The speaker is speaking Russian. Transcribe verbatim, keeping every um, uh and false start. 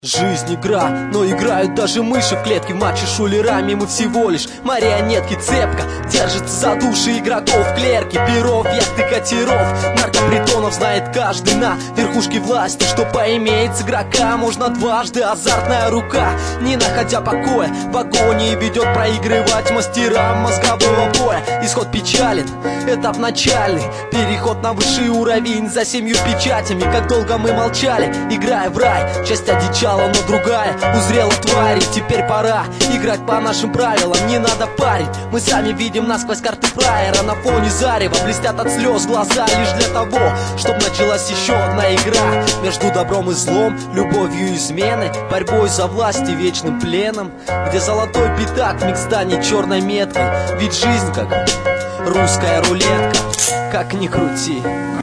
Жизнь игра, но играют даже мыши в клетке. Матчи шулерами, мы всего лишь марионетки. Цепка держится за души игроков. Клерки, перов, яхты, катеров, наркопритонов знает каждый на верхушке власти, что поиметь с игрока можно дважды. Азартная рука, не находя покоя, в агонии ведет проигрывать мастерам мозгового боя. Исход печален, этап начальный, переход на высший уровень за семью печатями. Как долго мы молчали, играя в рай, часть одичала, но другая узрела твари. Теперь пора играть по нашим правилам, не надо парить. Мы сами видим насквозь карты фраера. На фоне зарева блестят от слез глаза лишь для того, чтобы началась еще одна игра между добром и злом, любовью и изменой, борьбой за власть и вечным пленом, где золотой пятак миг станет черной меткой. Ведь жизнь как русская рулетка, как ни крути.